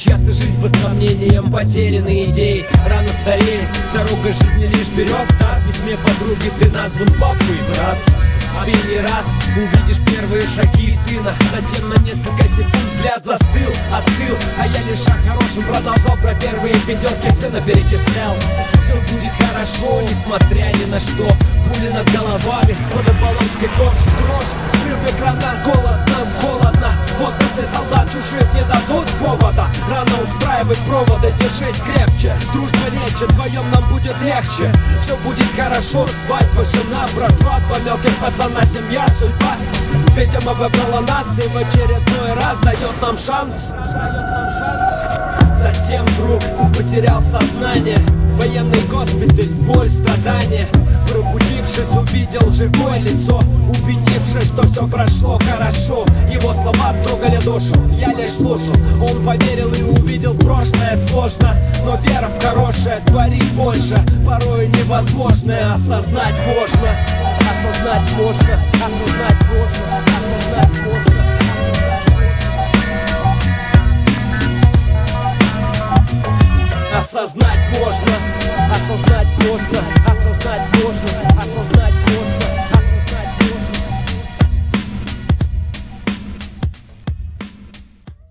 чья-то жизнь под сомнением, потерянные идеи рано стареет, дорога жизни лишь вперед. В письме подруги ты назван папой, брат. Ты не раз увидишь первые шаги сына, затем на несколько секунд взгляд застыл, остыл. А я лишь о хорошем продолжал, про первые пятерки сына перечислял. Все будет хорошо, несмотря ни на что. Пули над головами, под оболочкой дрожь. Срыв экрана, голод, нам холодно. Вот после солдат чужих не дадут повода. Рано устраивать проводы, держись крепче. Дружба лечит, вдвоем нам будет легче. Все будет хорошо, свадьба, жена, братва, два мелких пацана, семья, судьба. Видимо, выбрала нас и в очередной раз дает нам шанс. Затем вдруг потерял сознание. Военный госпиталь, боль, страдания. Пробудившись, увидел живое лицо. Убедившись, что все прошло хорошо. Его слова трогали душу, я лишь слушал. Он поверил и увидел прошлое сложно. Но вера в хорошее творит больше. Порой невозможное осознать можно. Осознать можно, осознать можно, осознать можно. Осознать можно, осознать можно, осознать можно.